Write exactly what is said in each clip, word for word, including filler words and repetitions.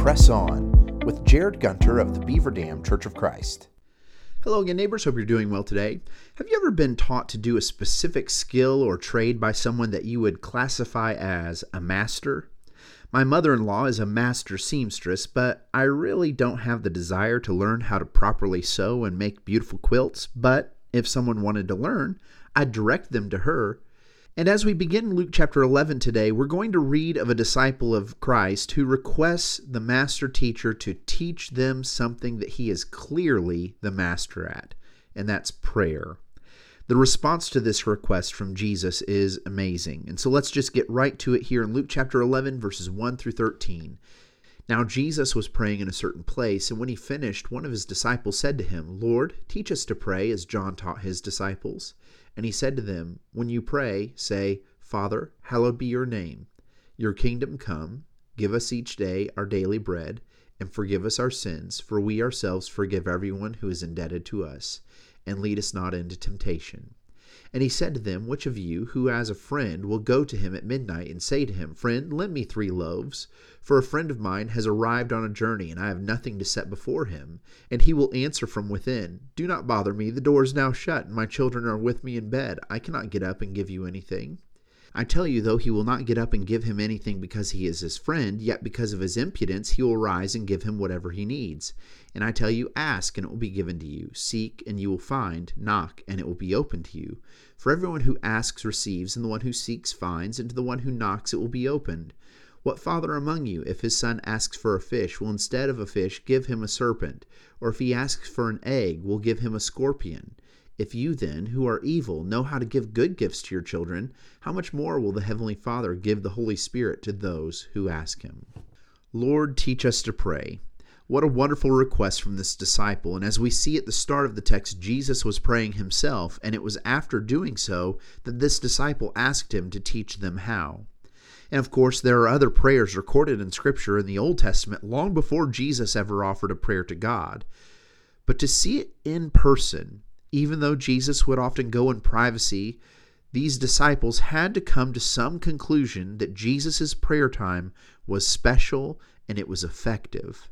Press On with Jared Gunter of the Beaver Dam Church of Christ. Hello again, neighbors. Hope you're doing well today. Have you ever been taught to do a specific skill or trade by someone that you would classify as a master? My mother-in-law is a master seamstress, but I really don't have the desire to learn how to properly sew and make beautiful quilts. But if someone wanted to learn, I'd direct them to her. And as we begin Luke chapter eleven today, we're going to read of a disciple of Christ who requests the master teacher to teach them something that he is clearly the master at, and that's prayer. The response to this request from Jesus is amazing. And so let's just get right to it here in Luke chapter eleven, verses one through thirteen. Now Jesus was praying in a certain place, and when he finished, one of his disciples said to him, "Lord, teach us to pray as John taught his disciples." And he said to them, "When you pray, say, 'Father, hallowed be your name. Your kingdom come. Give us each day our daily bread, and forgive us our sins, for we ourselves forgive everyone who is indebted to us. And lead us not into temptation.' And he said to them, 'Which of you, who has a friend, will go to him at midnight and say to him, Friend, lend me three loaves, for a friend of mine has arrived on a journey, and I have nothing to set before him? And he will answer from within, Do not bother me, the door is now shut, and my children are with me in bed. I cannot get up and give you anything.' I tell you, though he will not get up and give him anything because he is his friend, yet because of his impudence he will rise and give him whatever he needs. And I tell you, ask, and it will be given to you. Seek, and you will find. Knock, and it will be opened to you. For everyone who asks receives, and the one who seeks finds, and to the one who knocks it will be opened. What father among you, if his son asks for a fish, will instead of a fish give him a serpent? Or if he asks for an egg, will give him a scorpion? If you then, who are evil, know how to give good gifts to your children, how much more will the Heavenly Father give the Holy Spirit to those who ask him?" Lord, teach us to pray. What a wonderful request from this disciple. And as we see at the start of the text, Jesus was praying himself, and it was after doing so that this disciple asked him to teach them how. And of course, there are other prayers recorded in Scripture in the Old Testament long before Jesus ever offered a prayer to God. But to see it in person, even though Jesus would often go in privacy, these disciples had to come to some conclusion that Jesus' prayer time was special and it was effective.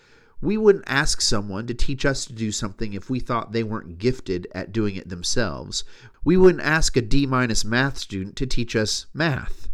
We wouldn't ask someone to teach us to do something if we thought they weren't gifted at doing it themselves. We wouldn't ask a D-minus math student to teach us math.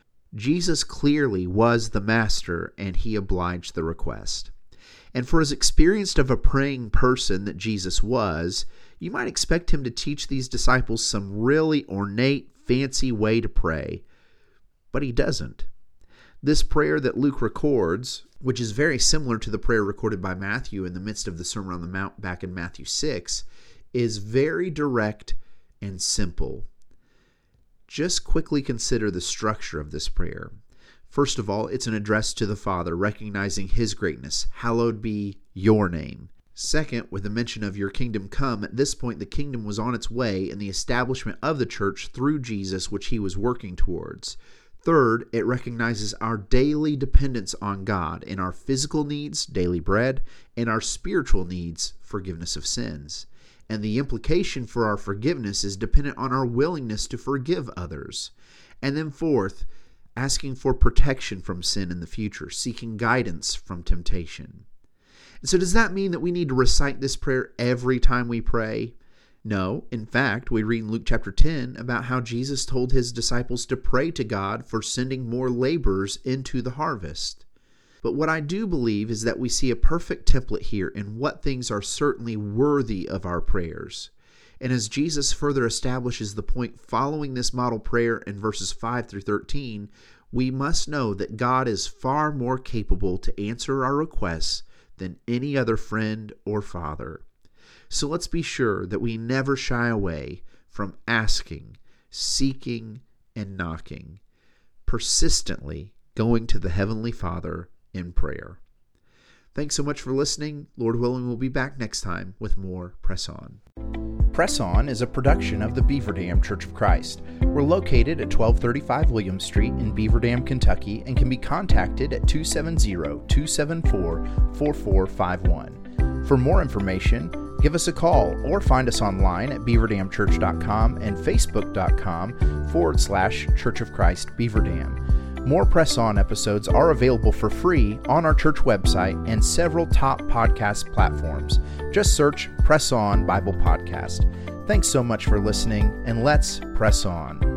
Jesus clearly was the master, and he obliged the request. And for as experienced of a praying person that Jesus was, you might expect him to teach these disciples some really ornate, fancy way to pray. But he doesn't. This prayer that Luke records, which is very similar to the prayer recorded by Matthew in the midst of the Sermon on the Mount back in Matthew six, is very direct and simple. Just quickly consider the structure of this prayer. First of all, it's an address to the Father, recognizing his greatness. Hallowed be your name. Second, with the mention of your kingdom come, at this point the kingdom was on its way in the establishment of the church through Jesus, which he was working towards. Third, it recognizes our daily dependence on God in our physical needs, daily bread, and our spiritual needs, forgiveness of sins. And the implication for our forgiveness is dependent on our willingness to forgive others. And then fourth, asking for protection from sin in the future, seeking guidance from temptation. And so does that mean that we need to recite this prayer every time we pray? No. In fact, we read in Luke chapter ten about how Jesus told his disciples to pray to God for sending more laborers into the harvest. But what I do believe is that we see a perfect template here in what things are certainly worthy of our prayers. And as Jesus further establishes the point following this model prayer in verses five through thirteen, we must know that God is far more capable to answer our requests than any other friend or father. So let's be sure that we never shy away from asking, seeking, and knocking, persistently going to the Heavenly Father in prayer. Thanks so much for listening. Lord willing, we'll be back next time with more Press On. Press On is a production of the Beaver Dam Church of Christ. We're located at twelve thirty-five William Street in Beaver Dam, Kentucky, and can be contacted at two seven zero, two seven four, four four five one. For more information, give us a call or find us online at beaver dam church dot com and facebook dot com forward slash Church of Christ Beaver Dam. More Press On episodes are available for free on our church website and several top podcast platforms. Just search Press On Bible Podcast. Thanks so much for listening, and let's press on.